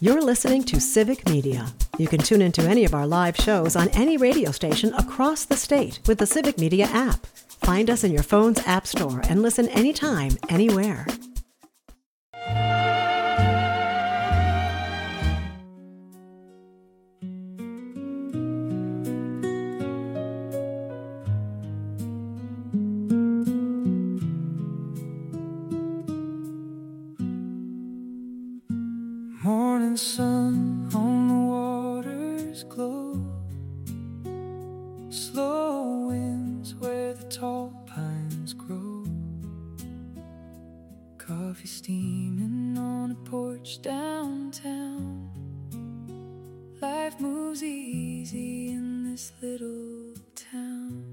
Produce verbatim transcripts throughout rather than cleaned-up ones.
You're listening to Civic Media. You can tune into any of our live shows on any radio station across the state with the Civic Media app. Find us in your phone's app store and listen anytime, anywhere. Morning sun on the water's glow, slow winds where the tall pines grow, coffee steaming on a porch downtown. Life moves easy in this little town.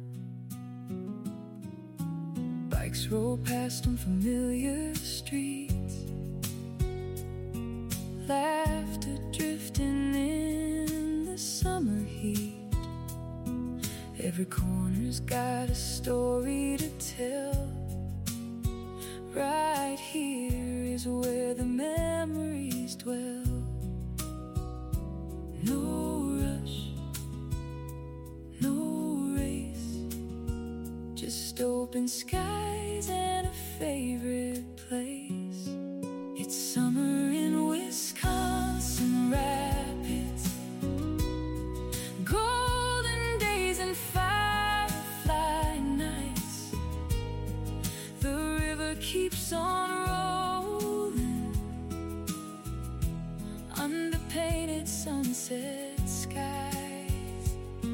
Bikes roll past unfamiliar streets, laughter drifting in the summer heat. Every corner's got a story to tell. Right here is where the memories dwell. No rush, no race, just open skies and a favorite place. It's summer in Wisconsin Rapids, golden days and firefly nights. The river keeps on rolling under painted sunset skies.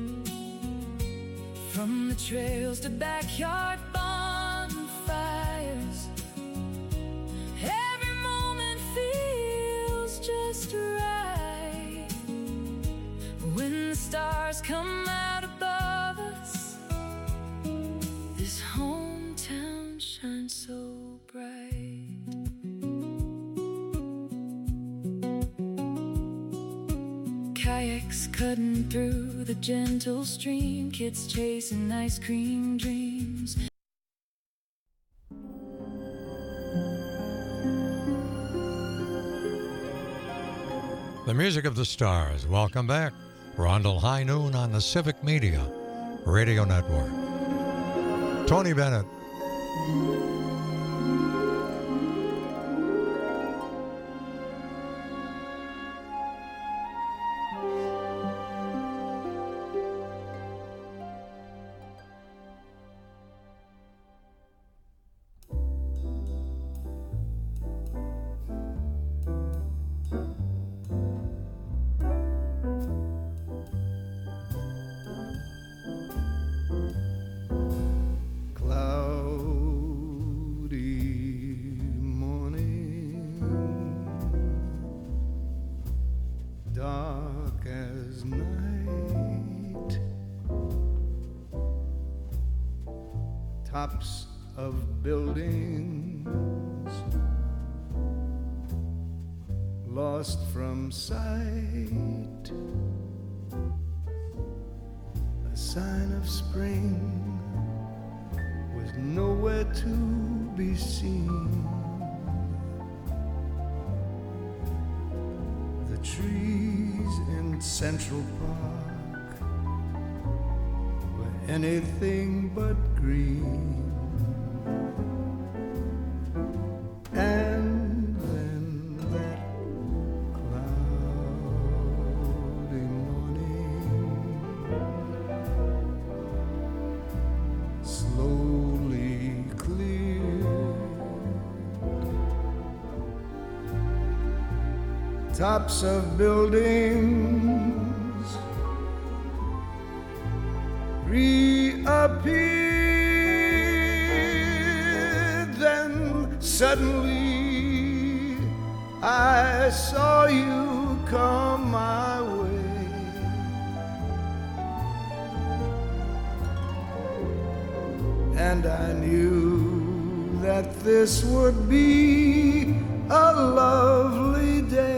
From the trails to backyard bonfires, every moment feels just right. When the stars come out above us, this hometown shines so bright. Kayaks cutting through the gentle stream, kids chasing ice cream dreams. The music of the stars. Welcome back. Rondell High Noon on the Civic Media Radio Network. Tony Bennett. Tops of buildings lost from sight, a sign of spring was nowhere to be seen. The trees in Central Park were anything but green. And then that cloudy morning slowly cleared. Tops of buildings reappeared. Then suddenly I saw you come my way. And I knew that this would be a lovely day.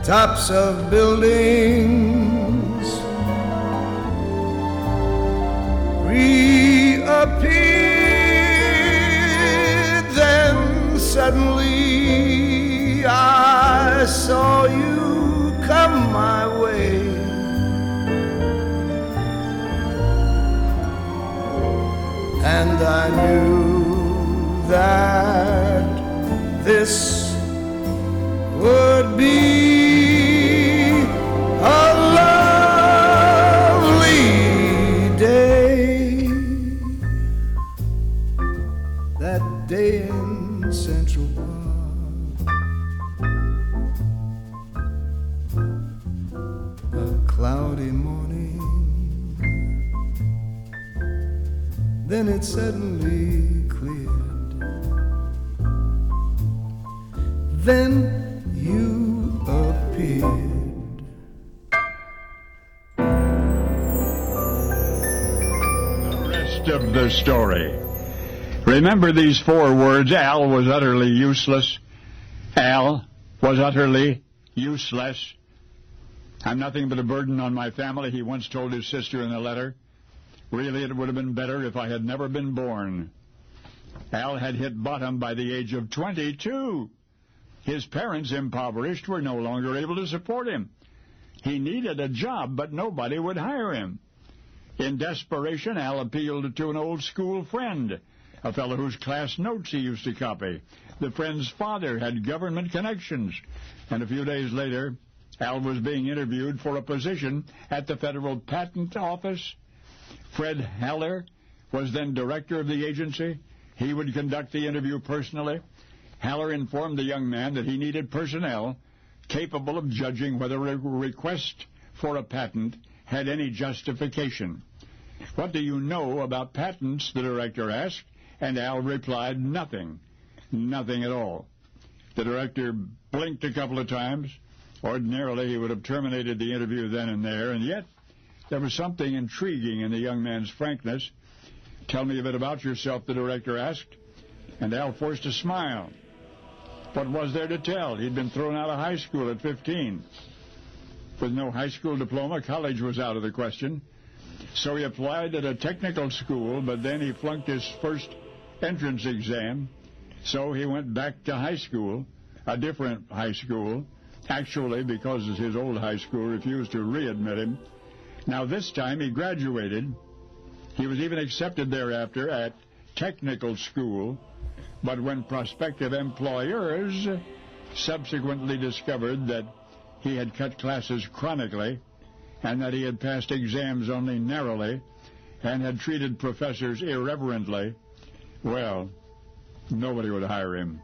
tops of buildings reappeared. Then suddenly I saw you come my way. And I knew that this would be a lovely day. That day in Central Park, a cloudy morning. Then it suddenly cleared. Then you appeared. The rest of the story. Remember these four words: Al was utterly useless. Al was utterly useless. I'm nothing but a burden on my family, he once told his sister in a letter. Really, it would have been better if I had never been born. Al had hit bottom by the age of twenty-two. His parents, impoverished, were no longer able to support him. He needed a job, but nobody would hire him. In desperation, Al appealed to an old school friend, a fellow whose class notes he used to copy. The friend's father had government connections, and a few days later, Al was being interviewed for a position at the Federal Patent Office. Fred Haller was then director of the agency. He would conduct the interview personally. Haller informed the young man that he needed personnel capable of judging whether a request for a patent had any justification. "What do you know about patents?" the director asked, and Al replied, "Nothing. Nothing at all." The director blinked a couple of times. Ordinarily, he would have terminated the interview then and there, and yet there was something intriguing in the young man's frankness. "Tell me a bit about yourself," the director asked, and Al forced a smile. What was there to tell? He'd been thrown out of high school at fifteen. With no high school diploma, college was out of the question. So he applied at a technical school, but then he flunked his first entrance exam. So he went back to high school, a different high school, actually because his old high school refused to readmit him. Now this time he graduated. He was even accepted thereafter at technical school, but when prospective employers subsequently discovered that he had cut classes chronically and that he had passed exams only narrowly and had treated professors irreverently, well, nobody would hire him.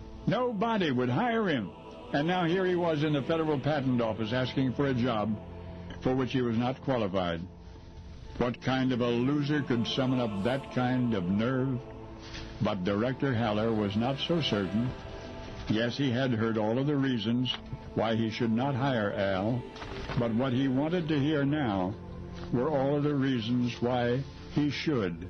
Nobody would hire him. And now here he was in the Federal Patent Office asking for a job for which he was not qualified. What kind of a loser could summon up that kind of nerve? But Director Haller was not so certain. Yes, he had heard all of the reasons why he should not hire Al, but what he wanted to hear now were all of the reasons why he should.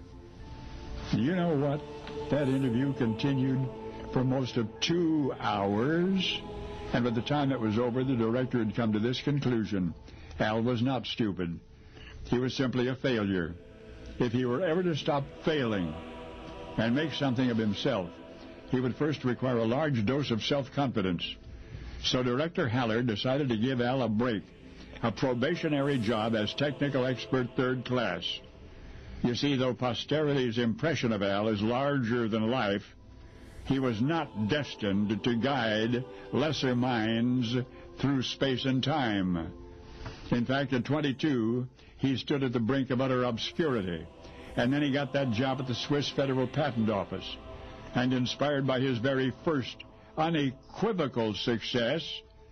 You know what? That interview continued for most of two hours, and by the time it was over, the director had come to this conclusion: Al was not stupid. He was simply a failure. If he were ever to stop failing and make something of himself, he would first require a large dose of self-confidence. So Director Haller decided to give Al a break, a probationary job as technical expert third class. You see, though posterity's impression of Al is larger than life, he was not destined to guide lesser minds through space and time. In fact, at twenty-two, he stood at the brink of utter obscurity, and then he got that job at the Swiss Federal Patent Office. And inspired by his very first unequivocal success,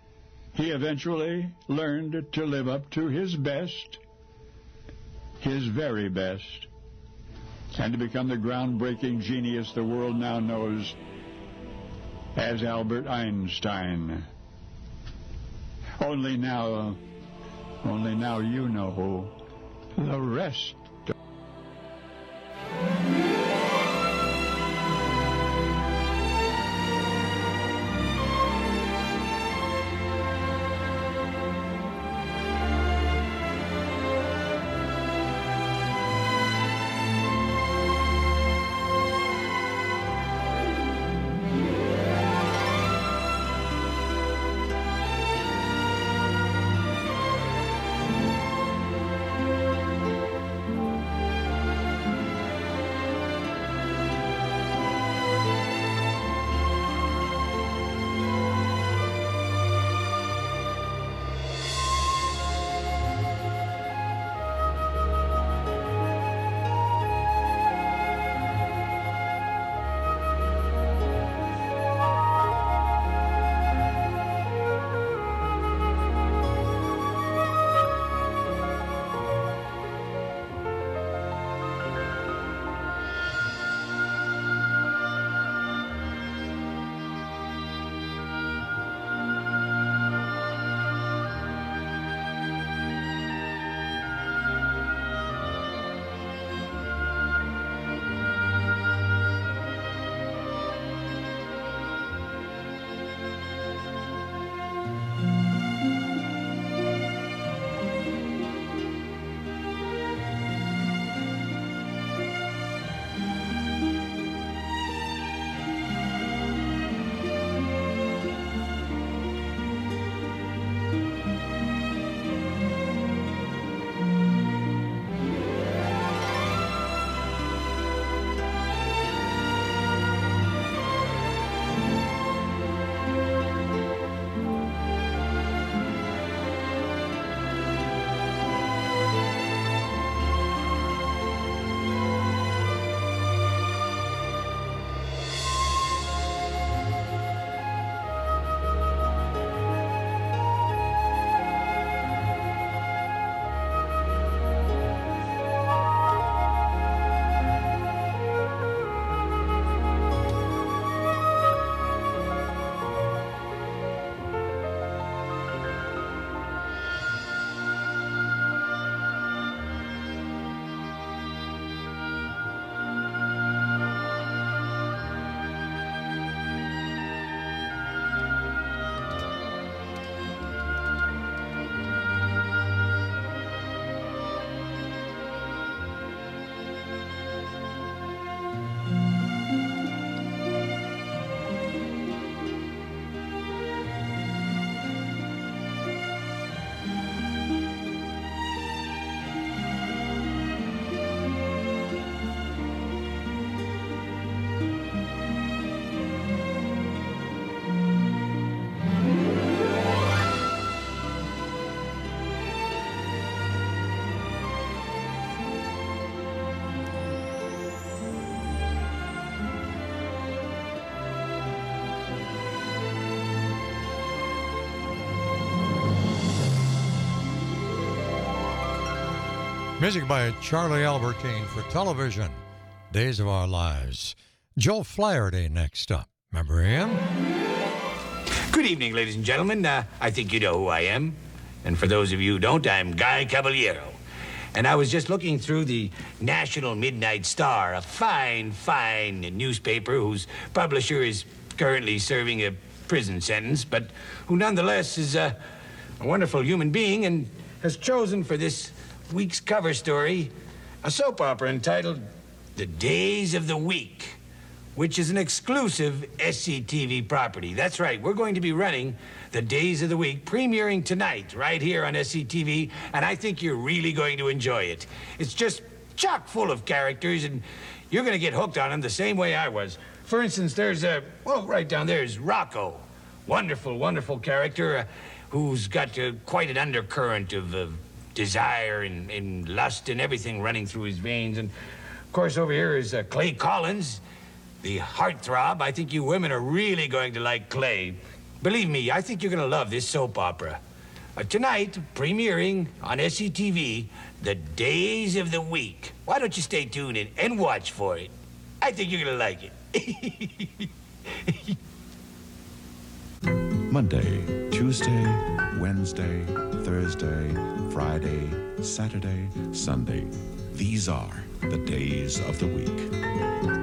he eventually learned to live up to his best, his very best, and to become the groundbreaking genius the world now knows as Albert Einstein. Only now, only now you know the rest. Music by Charlie Albertine for television, Days of Our Lives. Joe Flaherty next up. Remember him? Good evening, ladies and gentlemen. Uh, I think you know who I am. And for those of you who don't, I'm Guy Caballero. And I was just looking through the National Midnight Star, a fine, fine newspaper whose publisher is currently serving a prison sentence, but who nonetheless is a, a wonderful human being and has chosen for this week's cover story a soap opera entitled The Days of the Week, which is an exclusive S C T V property. That's right, we're going to be running The Days of the Week, premiering tonight right here on S C T V, and I think you're really going to enjoy it. It's just chock full of characters, and you're going to get hooked on them the same way I was. For instance, there's a, well, right down there is Rocco. Wonderful, wonderful character uh, who's got uh, quite an undercurrent of uh, desire and, and lust and everything running through his veins. And, of course, over here is uh, Clay Collins, the heartthrob. I think you women are really going to like Clay. Believe me, I think you're going to love this soap opera. Uh, tonight, premiering on S C T V, The Days of the Week. Why don't you stay tuned and, and watch for it? I think you're going to like it. Monday, Tuesday, Wednesday, Thursday, Friday, Saturday, Sunday. These are the days of the week.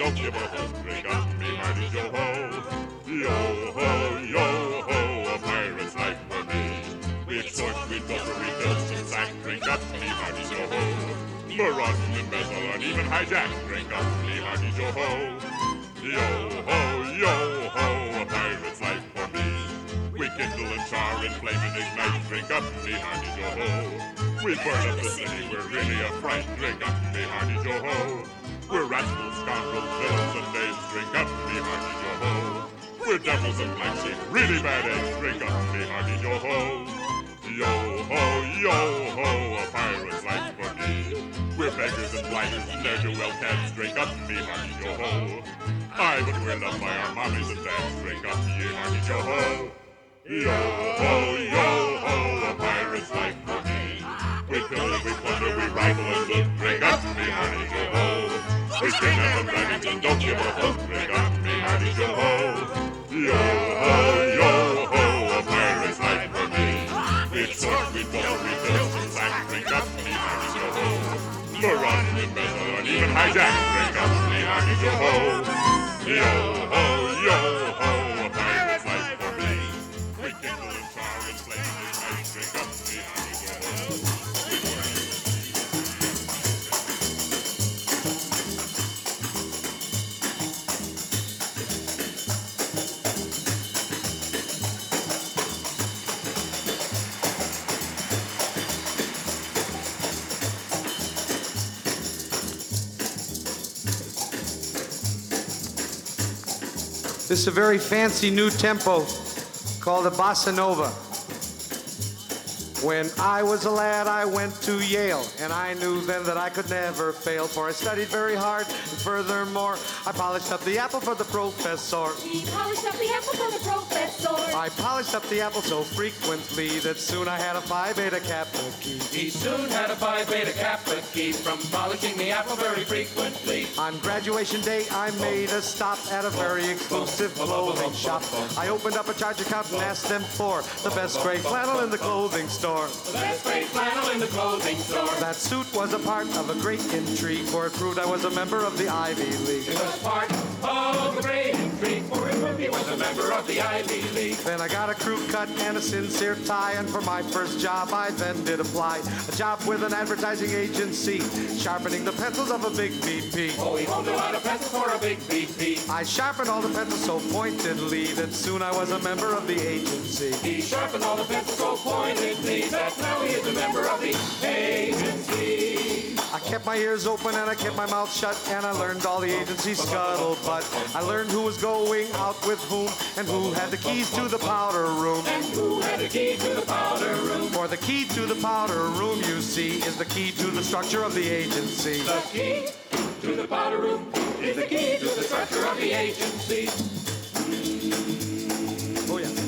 don't give a hoot. Drink up me hearty yo-ho. Yo-ho, yo-ho, a pirate's life for me. We extort, we pilfer, we filch and sack. Drink up me hearty yo-ho. Maraud and embezzle and even hijack. Drink up me hearty yo-ho. Yo-ho, yo-ho, a pirate's life for me. We kindle and char and flame and ignite. Drink up me hearty yo-ho. We burn up the city, we're really a fright. Drink up me hearty yo-ho. We're rascals, scoundrels, villains, and knaves. Drink up me hearty yo-ho. We're devils and black sheep, really bad eggs. Drink up me hearty yo-ho. Yo-ho, yo-ho, a pirate's life for me. We're beggars and blighters and ne'er-do-well cats. Drink up me hearty yo-ho. Aye, but we're loved by our mommies and dads. Drink up me hearty yo-ho. Yo-ho, yo-ho, a pirate's life for me. We kill, we plunder, we rifle and loot. Drink up me hearty yo-ho. We kidnap and dragons and don't give a hoot. Drink up me hearty yo-ho. Yo-ho, yo-ho, a pirate's life for me. We extort, we blow, we fill and sack. Drink up me hearty yo-ho. Maraud and embezzle and even hijack. Drink up me hearty yo-ho. Yo-ho, yo-ho, a pirate's life for me. We kindle and char and flame and ignite. Drink up me hearty yo-ho. This is a very fancy new tempo called the Bossa Nova. When I was a lad, I went to Yale, and I knew then that I could never fail, for I studied very hard, and furthermore, I polished up the apple for the professor. He polished up the apple for the professor. I polished up the apple so frequently that soon I had a Phi Beta Kappa key. He soon had a Phi Beta Kappa key from polishing the apple very frequently. On graduation day, I made a stop at a very exclusive clothing shop. I opened up a charge account and asked them for the best gray flannel in the clothing store. The best gray flannel in the clothing store. That suit was a part of a great intrigue, for it proved I was a member of the Ivy League. It was part of a great intrigue, for it proved he was a member of the Ivy League. Then I got a crew cut and a sincere tie, and for my first job I then did apply. A job with an advertising agency, sharpening the pencils of a big B P. Oh, he honed a lot of pencils for a big B P. I sharpened all the pencils so pointedly that soon I was a member of the agency. He sharpened all the pencils so pointedly that now he is a member of the agency. I kept my ears open and I kept my mouth shut, and I learned all the agency's scuttlebutt. I learned who was going out with whom, and who had the keys to the powder room. And who had the key to the powder room. For the key to the powder room, you see, is the key to the structure of the agency. The key to the powder room is the key to the structure of the agency. Oh, yeah.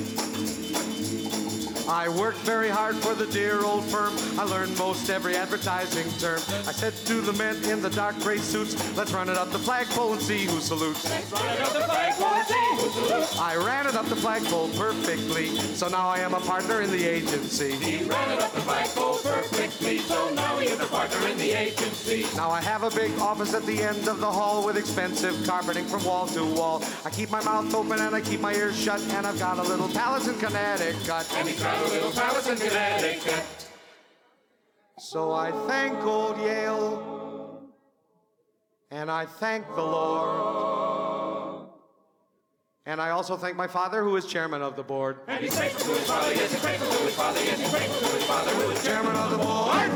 I worked very hard for the dear old firm. I learned most every advertising term. I said to the men in the dark gray suits, let's run it up the flagpole and see who salutes. Let's run it up the flagpole and see who salutes. I ran it up the flagpole perfectly, so now I am a partner in the agency. He ran it up the flagpole perfectly, so now he is a partner in the agency. Now I have a big office at the end of the hall with expensive carpeting from wall to wall. I keep my mouth open and I keep my ears shut, and I've got a little palace in Connecticut. And he's got a little palace in Connecticut. So I thank old Yale, and I thank the Lord, and I also thank my father, who is chairman of the board. And he's grateful to his father, yes, he's grateful to his father, yes, he's grateful to his father, who is chairman of the board.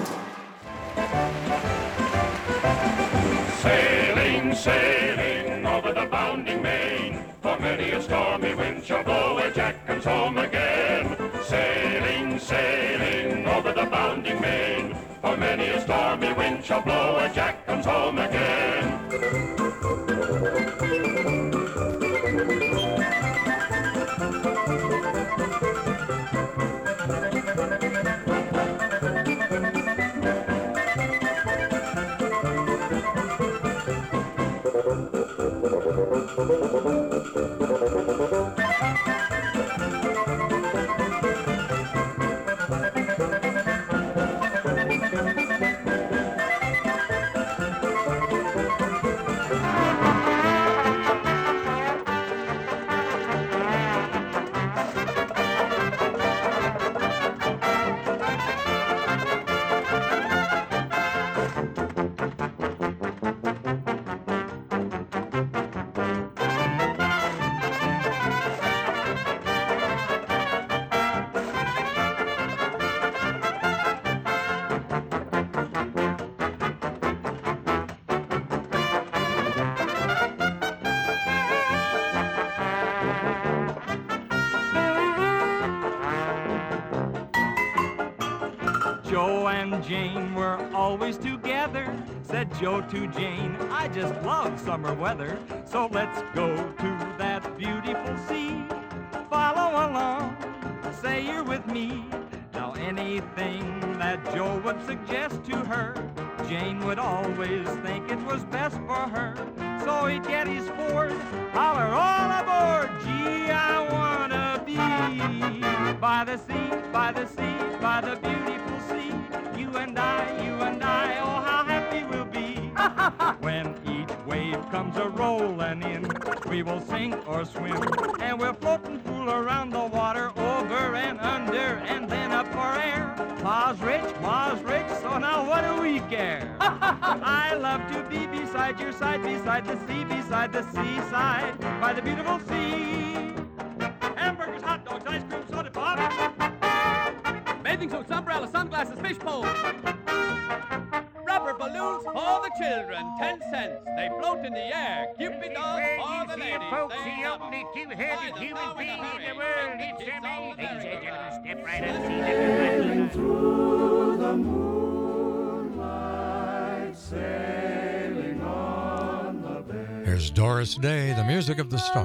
Sailing, sailing over the bounding main, for many a stormy wind shall blow where Jack comes home again. Sailing, sailing over the bounding main, for many a stormy wind shall blow where Jack comes home again. Joe and Jane were always together. Said Joe to Jane, I just love summer weather. So let's go to that beautiful sea. Follow along, say you're with me. Now anything that Joe would suggest to her, Jane would always think it was best for her. So he'd get his Ford, holler all aboard. Gee, I wanna be by the sea, by the sea, by the beautiful sea. You and I, you and I, oh how happy we'll be. When each wave comes a-rolling in, we will sink or swim, and we'll float and fool around the water, over and under, and then up for air. Pa's rich, Ma's rich, so now what do we care? I love to be beside your side, beside the sea, beside the seaside, by the beautiful sea. Hamburgers, hot dogs, ice cream, soda pop. Bathing suits, umbrellas, sunglasses, fish poles. Rubber balloons for the children, ten cents. They float in the air. Cupid dolls for the ladies. Folks, the only two-headed human being in the world. It's amazing. Ladies and gentlemen, step right up, see that through the moonlight, sailing on the bay. Here's Doris Day, the music of the star.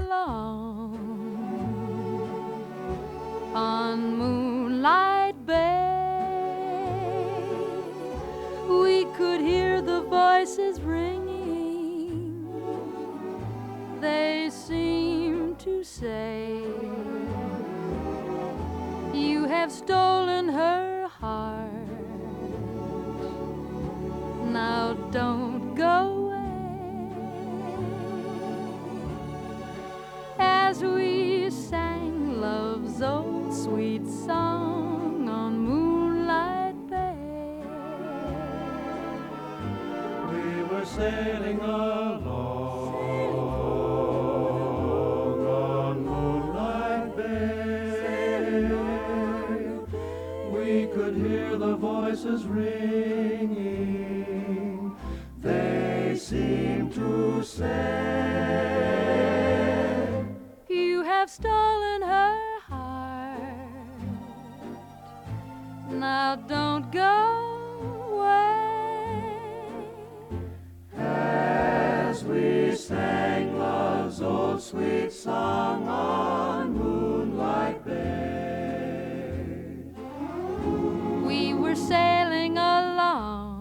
On Moonlight Bay, we could hear the voices ringing. They seemed to say, you have stolen her heart. Now don't go away. As we sang love's old sweet song on Moonlight Bay, We were sailing along on Moonlight Bay. We could hear the voices ringing. They seemed to say, you have stolen her heart. Now don't go away. as we sang love's old sweet song on Moonlight Bay. We were sailing along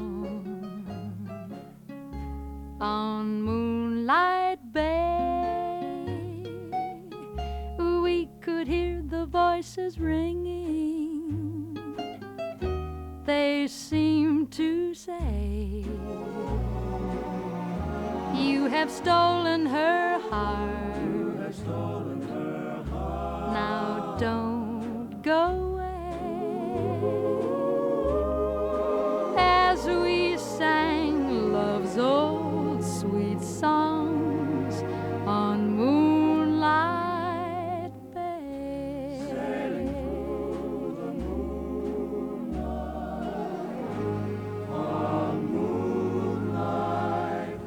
on Moonlight Bay. We could hear the voices ringing. They seemed to say, you have stolen her heart. You have stolen her heart. Now don't go as we sang love's old sweet songs on Moonlight Bay. Sailing through the moonlight on Moonlight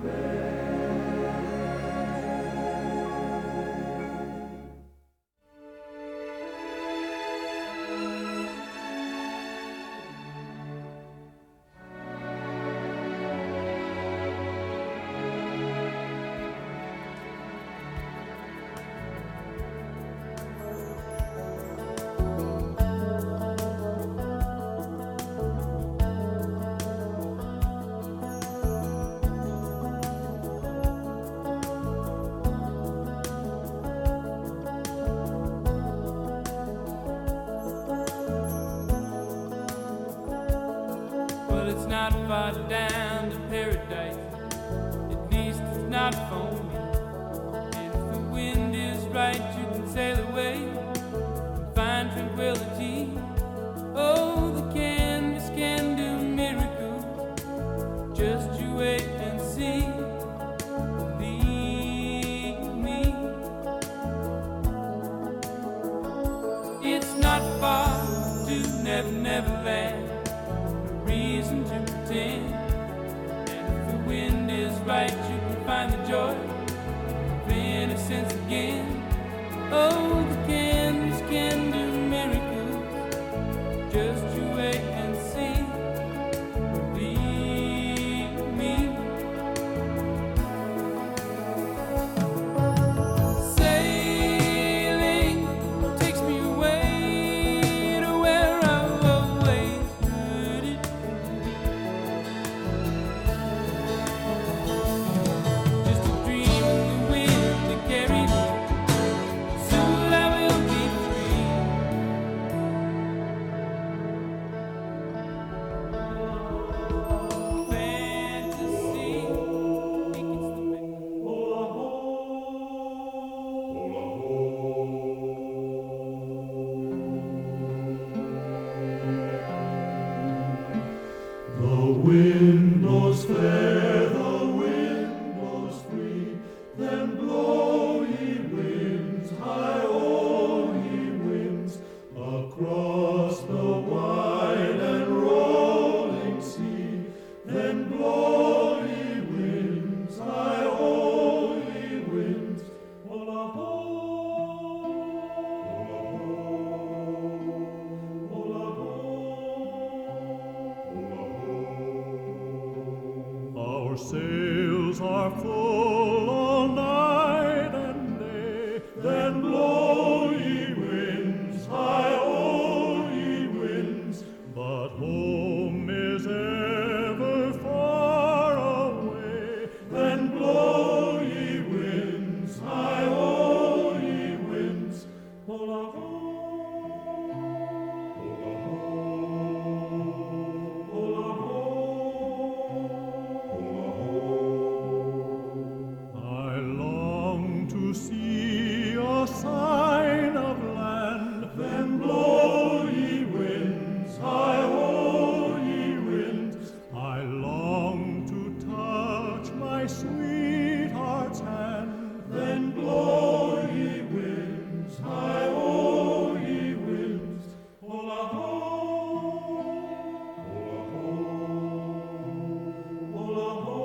Well, it's not far down to paradise. At least it's not for me. And if the wind is right, you can sail away and find tranquility. Oh, the canvas can do miracles. Just you wait and see. Believe me. It's not far to Never Never Land. Reason to pretend. And if the wind is right, you can find the joy of innocence again. Oh, the I long to see a sign of land, then blow ye winds, hi-ho ye winds. I long to touch my sweetheart's hand, then blow ye winds, hi-ho ye winds. Hola-ho, hola-ho,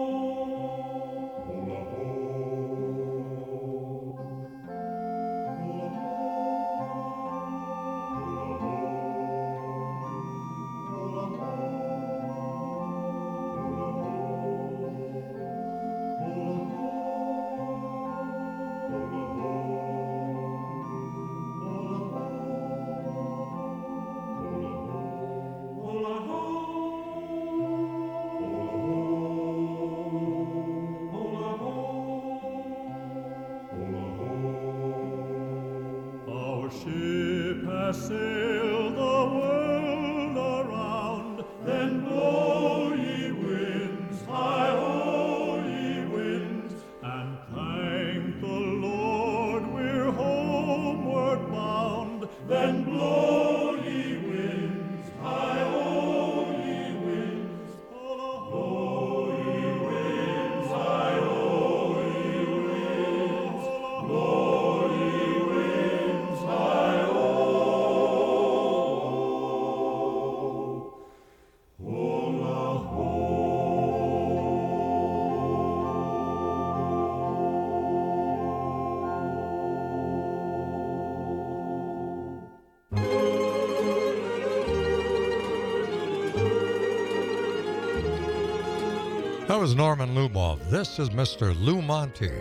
Our ship has sailed the world around, then blow ye winds, hi-ho ye winds, and thank the Lord we're homeward bound, then blow ye winds, hi-ho ye winds, blow ye winds, hi-ho ye winds, blow ye winds, hi-ho, hola-ho. That was Norman Lubov. This is Mister Lou Monte.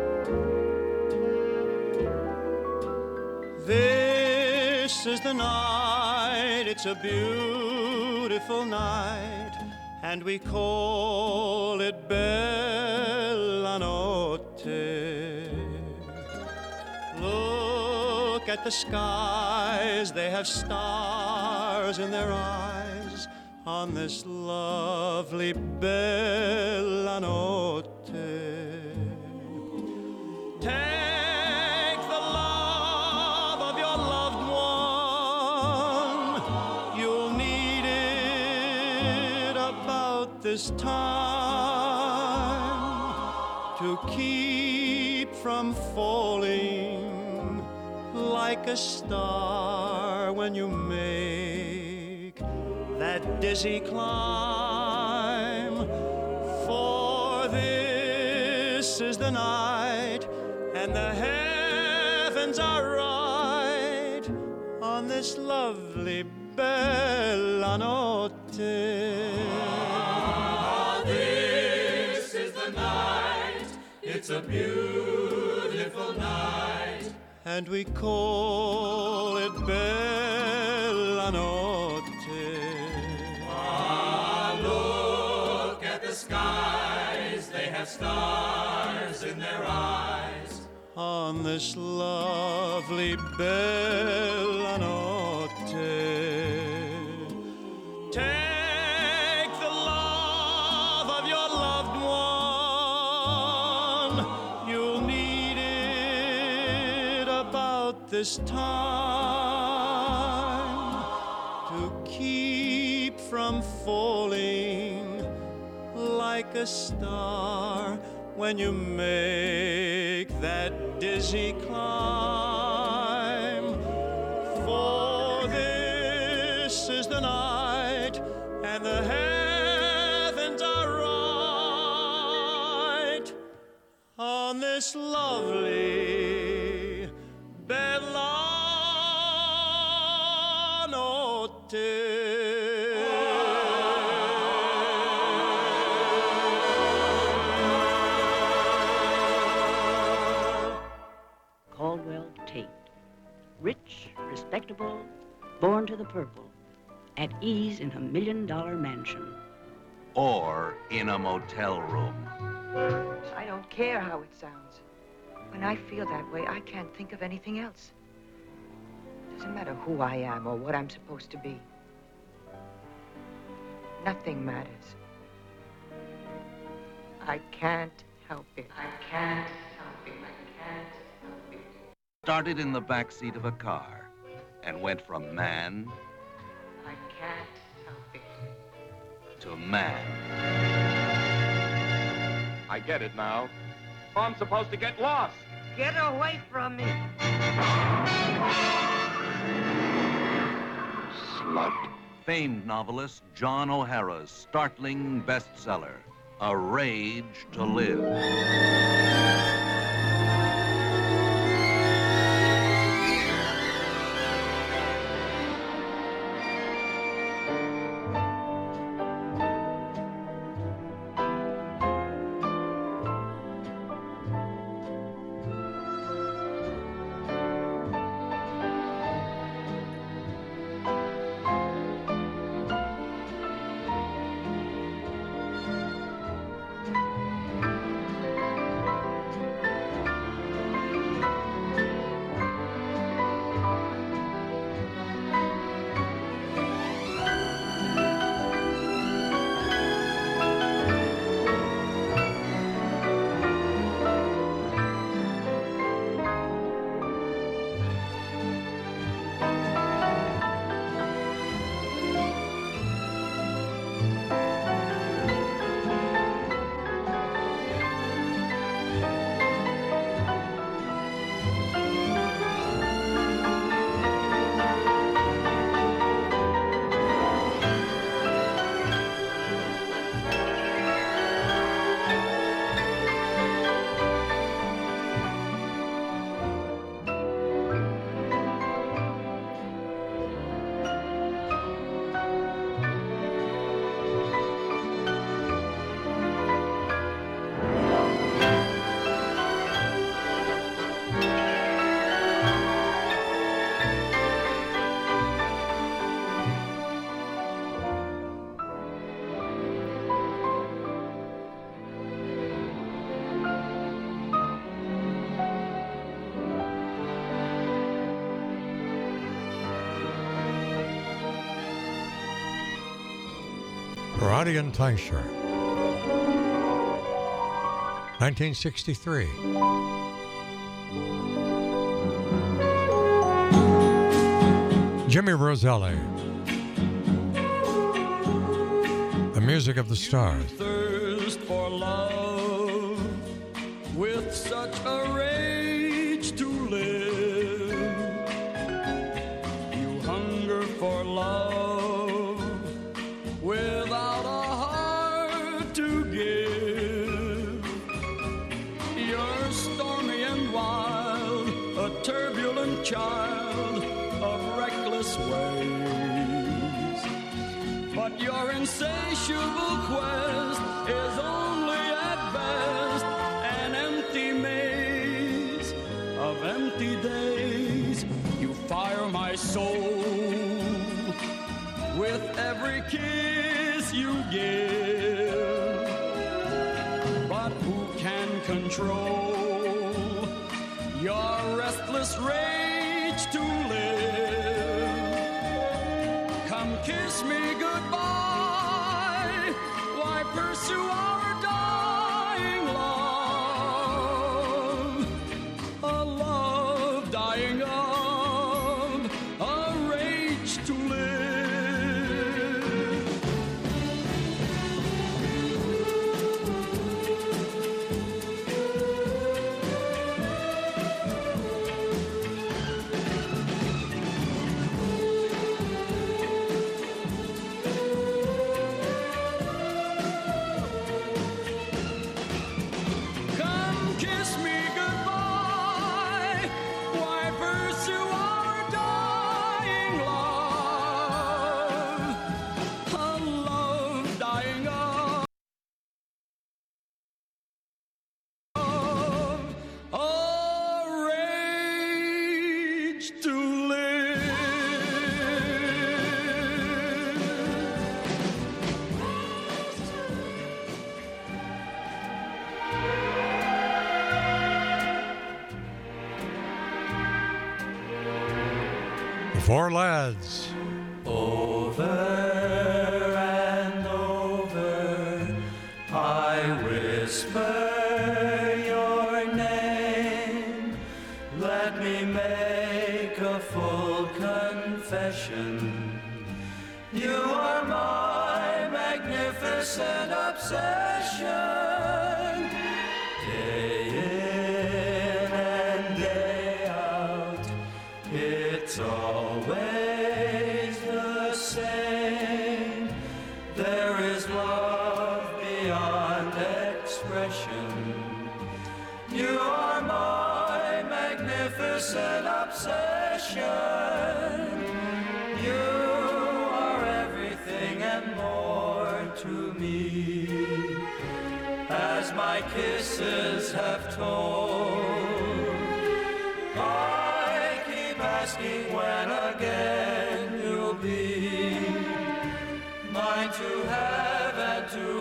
This is the night, it's a beautiful night, and we call it Bella Notte. Look at the skies, they have stars in their eyes on this lovely Bella Notte. Take the love of your loved one, you'll need it about this time to keep from falling like a star when you make that dizzy climb. For this is the night, and the heavens are right on this lovely Bella Notte. Ah, this is the night, it's a beautiful night, and we call it Bella Notte. Ah, look at the skies, they have stars in their eyes on this lovely Bella Notte. Take the love of your loved one, you'll need it about this time to keep from falling like a star when you make that dizzy climb. For this is the night, and the heavens are right on this lovely Bella Notte. Caldwell Tate. Rich, respectable, born to the purple, at ease in a million-dollar mansion. Or in a motel room. I don't care how it sounds. When I feel that way, I can't think of anything else. doesn't matter who I am or what I'm supposed to be. Nothing matters. I can't help it. I can't help it. I can't help it. Started in the back seat of a car and went from man I can't help it. to man. I get it now. I'm supposed to get lost. Get away from me. Slut. Famed novelist John O'Hara's startling bestseller, A Rage to Live. Rodion Teicher, nineteen sixty-three. Jimmy Roselli, The Music of the Stars. Thirst for love with such a rage to live. You hunger for love without a heart to give. You're stormy and wild, a turbulent child of reckless ways. But your insatiable quest is only at best an empty maze of empty days. You fire my soul with every kiss you give. But who can control your restless rage to live? Come kiss me goodbye. Why pursue our dying love? A love dying of a rage to live. Four Lads. Over and over, I whisper your name. Let me make a full confession. You are my magnificent obsession. Day in and day out, it's always the same. There is love beyond expression. You are my magnificent obsession. You are everything and more to me, as my kisses have told. I keep asking when again you'll be mine to have and to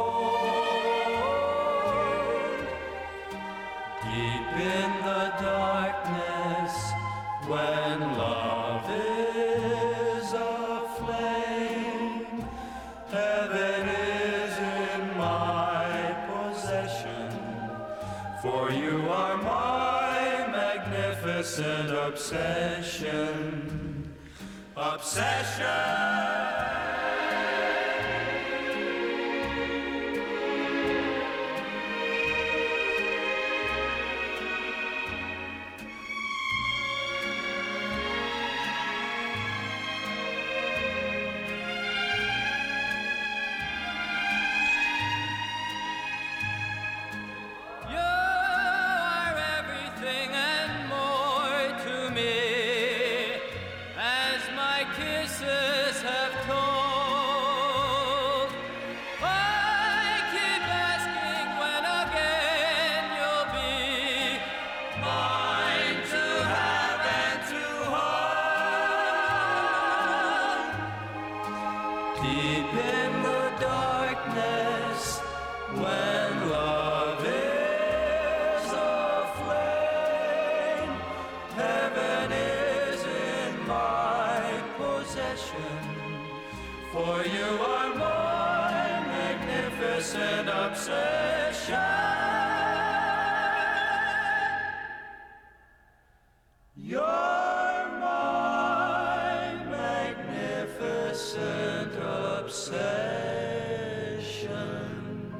hold. Deep in the darkness, when love is aflame, heaven is in my possession, for you are my magnificent obsession. Obsession. For you are my magnificent obsession. You're my magnificent obsession.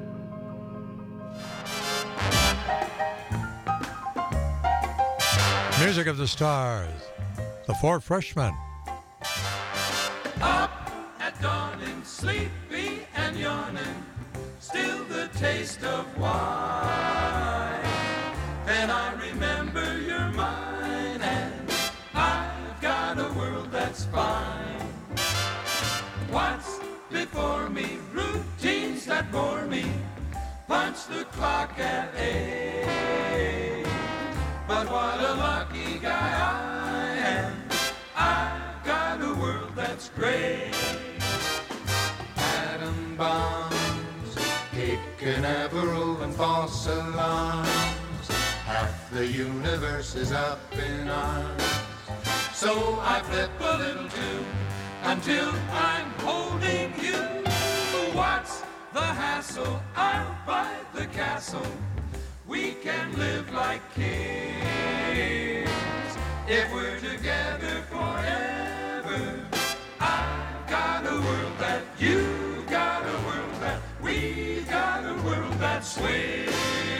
Music of the Stars, the Four Freshmen. Up at dawning, sleepy and yawning, still the taste of wine. Then I remember you're mine, and I've got a world that's fine. What's before me, routines that bore me, punch the clock at eight. But what a lucky guy I am, I've got a world that's great. Atom bombs, Cape Canaveral and false alarms, half the universe is up in arms. So I flip a little too, until I'm holding you. What's the hassle? I'll buy the castle. We can live like kings if we're together forever. I've got a world that you've got a world that we've got a world that's sweet.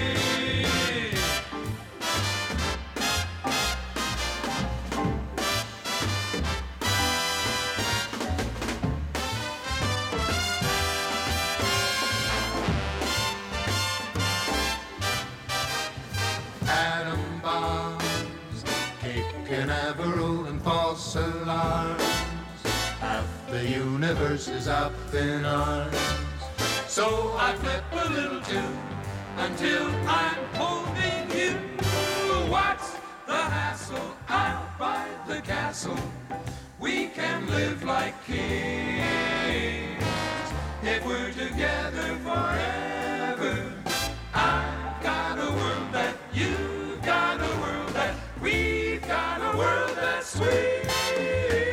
Atom bombs, Cape Canaveral and false alarms, half the universe is up in arms. So I flip a little too, until I'm holding you. What's the hassle? I'll buy the castle. We can live like kings if we're together forever. I've got a world that you've got a world that we've got a world that's sweet.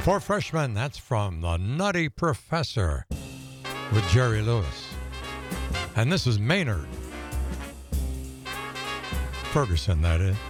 Four Freshmen, that's from The Nutty Professor with Jerry Lewis. And this is Maynard Ferguson, that is.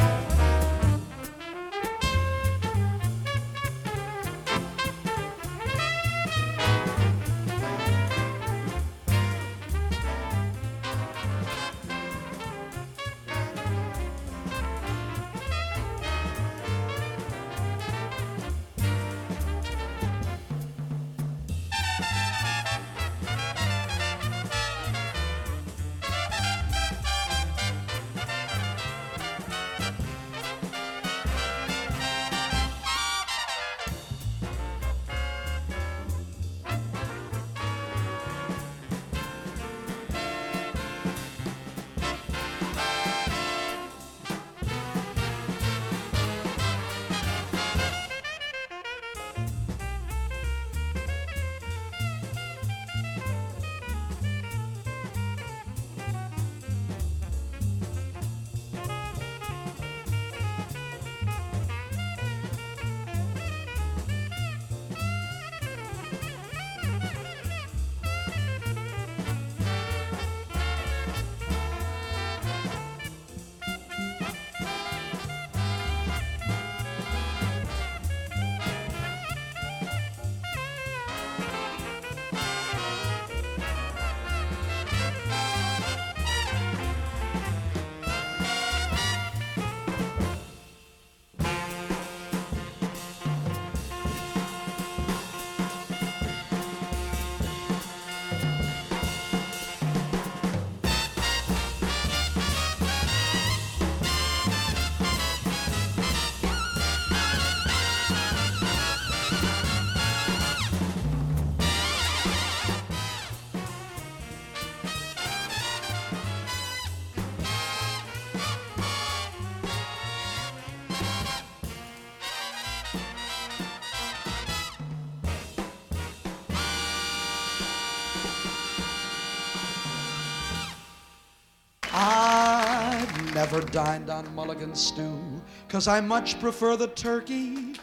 I've never dined on mulligan stew, 'cause I much prefer the turkey.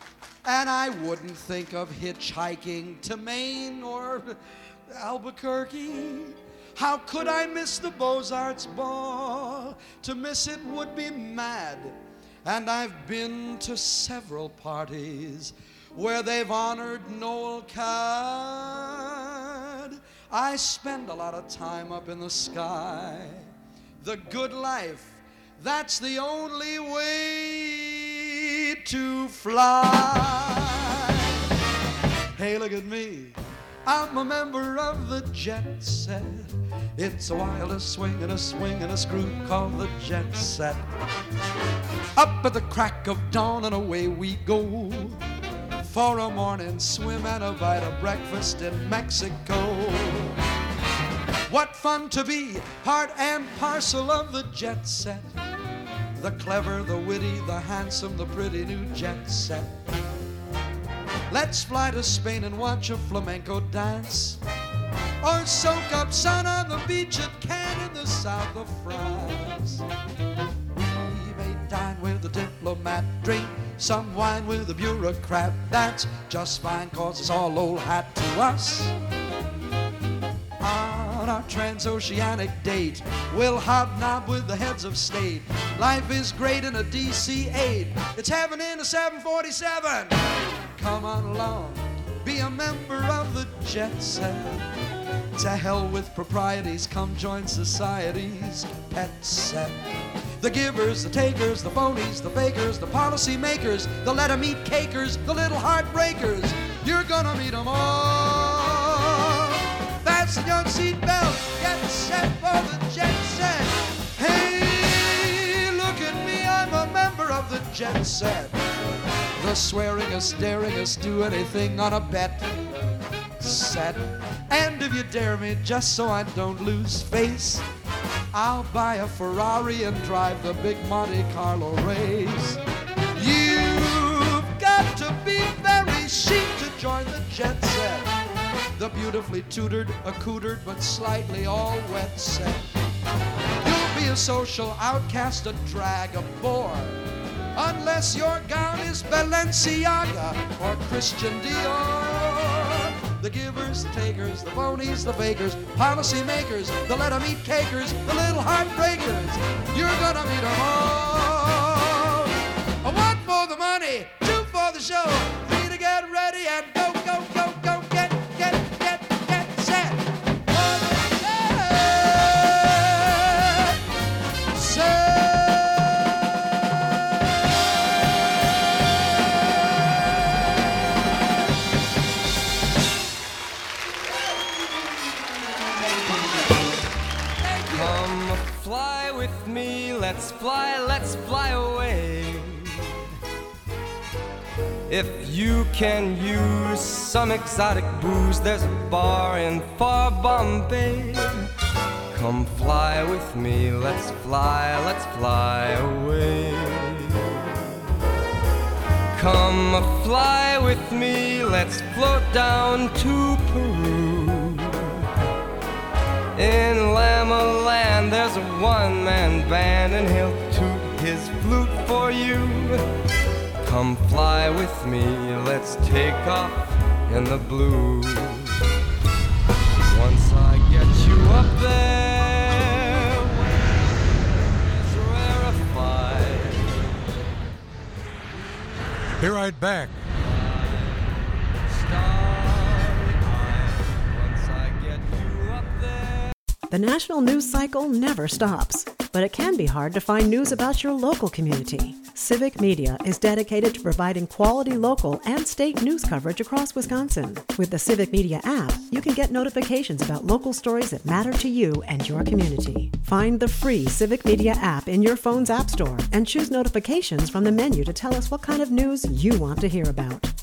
And I wouldn't think of hitchhiking to Maine or Albuquerque. How could I miss the Beaux-Arts ball? To miss it would be mad. And I've been to several parties where they've honored Noel Coward. I spend a lot of time up in the sky. The good life, that's the only way to fly. Hey, look at me. I'm a member of the jet set. It's a wild, a swing, and a swing, and a screw called the jet set. Up at the crack of dawn and away we go for a morning swim and a bite of breakfast in Mexico. What fun to be part and parcel of the jet set. The clever, the witty, the handsome, the pretty new jet set. Let's fly to Spain and watch a flamenco dance, or soak up sun on the beach at Cannes in the south of France. We may dine with a diplomat, drink some wine with a bureaucrat. That's just fine, 'cause it's all old hat to us. On our transoceanic date, we'll hobnob with the heads of state. Life is great in a D C eight. It's heaven in a seven forty-seven. Come on along, be a member of the jet set. To hell with proprieties, come join society's pet set. The givers, the takers, the phonies, the fakers, the policy makers, the let 'em eat cakers, the little heartbreakers. You're gonna meet 'em all. Fasten your seatbelt, get set for the jet set. Hey, look at me, I'm a member of the jet set. The swearing us, daring us, do anything on a bet set. And if you dare me, just so I don't lose face, I'll buy a Ferrari and drive the big Monte Carlo race. You've got to be very chic to join the jet set. The beautifully tutored, accoutered, but slightly all wet set. You'll be a social outcast, a drag, a bore. unless your gown is Balenciaga or Christian Dior. The givers, the takers, the phonies, the fakers, policy makers, the let 'em eat cakers, the little heartbreakers, you're gonna meet 'em all. One for the money, two for the show, three to get ready and go, go, go, go, get, get, get, get set. One, set, set. Come fly with me, let's fly, let's fly away. If you can use some exotic booze, there's a bar in far Bombay. Come fly with me, let's fly, let's fly away. Come fly with me, let's float down to Peru. In Lama Land, there's a one-man band, and he'll toot his flute for you. Come fly with me, let's take off in the blue. Once I get you up there, it's rarefied. Be right back. The national news cycle never stops, but it can be hard to find news about your local community. Civic Media is dedicated to providing quality local and state news coverage across Wisconsin. With the Civic Media app, you can get notifications about local stories that matter to you and your community. Find the free Civic Media app in your phone's app store and choose notifications from the menu to tell us what kind of news you want to hear about.